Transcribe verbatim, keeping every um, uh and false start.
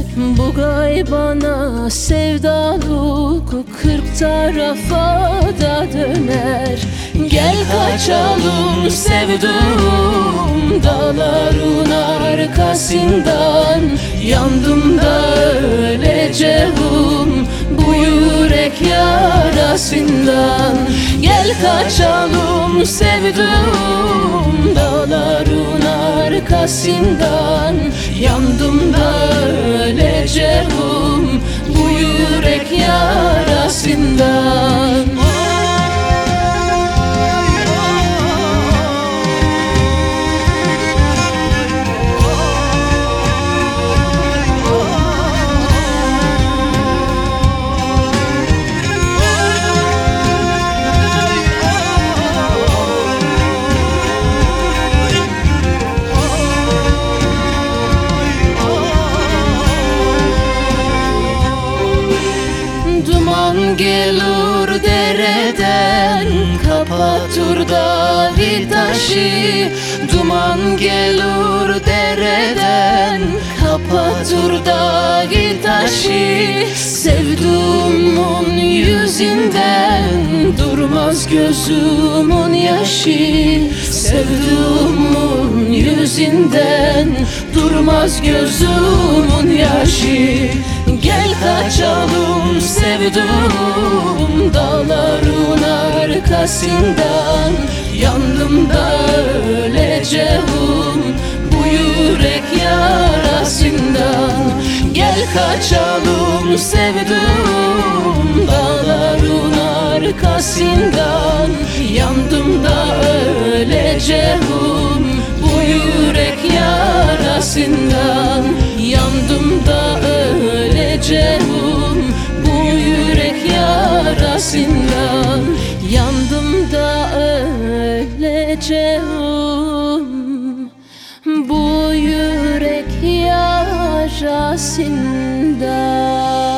Bu gaybana sevdalık kırk tarafa da döner. Gel kaçalım sevduğum dağların arkasından. Yandım da öleceğim bu yürek yarasından. Gel kaçalım sevduğum dağların arkasından. Yandım da öleceğim bu yürek yarasından. Duman gelir dereden, kapatır dağı taşı. Duman gelir dereden, kapatır dağı taşı. Sevduğumun yüzünden durmaz gözümün yaşı. Sevduğumun yüzünden durmaz gözümün yaşı. Gel kaçalım sevduğum dağların arkasından. Yandım da öleceğim bu yürek yarasından. Gel kaçalım sevduğum dağların arkasından. Yandım da öleceğim bu yürek yarasından. Yandım da öleceğim bu yürek yarasından. Yandım da öleceğim bu yürek yarasından.